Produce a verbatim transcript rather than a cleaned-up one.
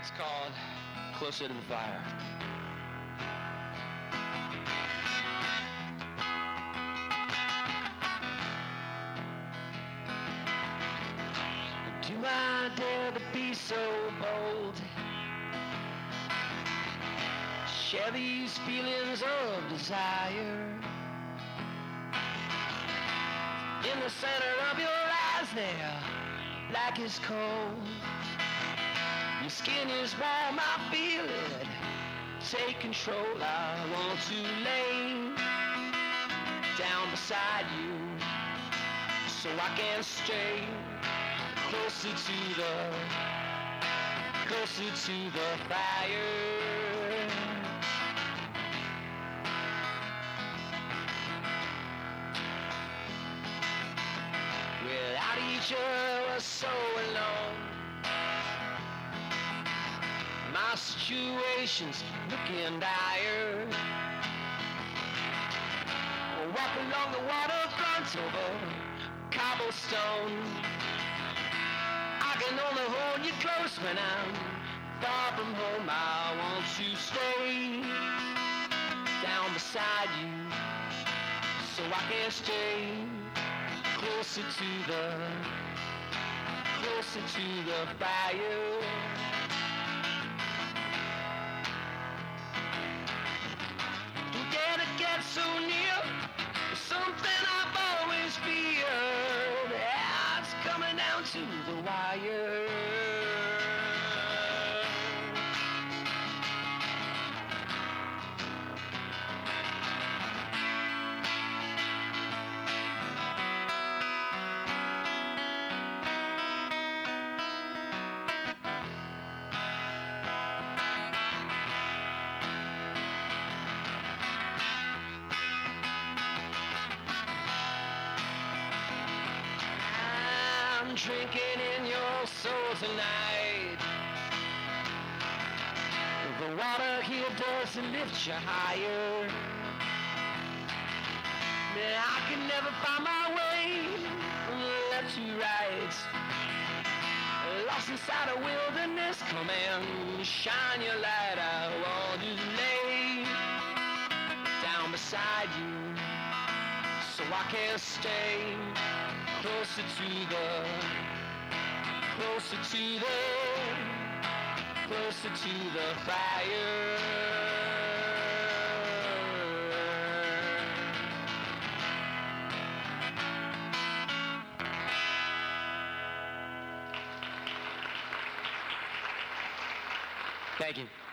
It's called Closer to the Fire. Do I dare to be so bold? Share these feelings of desire. In the center of your eyes there, black is cold. Your skin is warm, I feel it. Take control, I want to lay down beside you so I can stay closer to the, closer to the fire. Without each other, we're so alone. My situation's looking dire. Walk along the waterfront over cobblestone. I can only hold you close when I'm far from home. I want to stay down beside you so I can stay closer to the, closer to the fire. Get so near, something I've always feared. Yeah, it's coming down to the wire. Drinking in your soul tonight. The water here does lift you higher. I can never find my way left to right. Lost inside a wilderness, come and shine your light. I want to lay down beside you so I can stay closer to the, closer to the, closer to the fire. Thank you.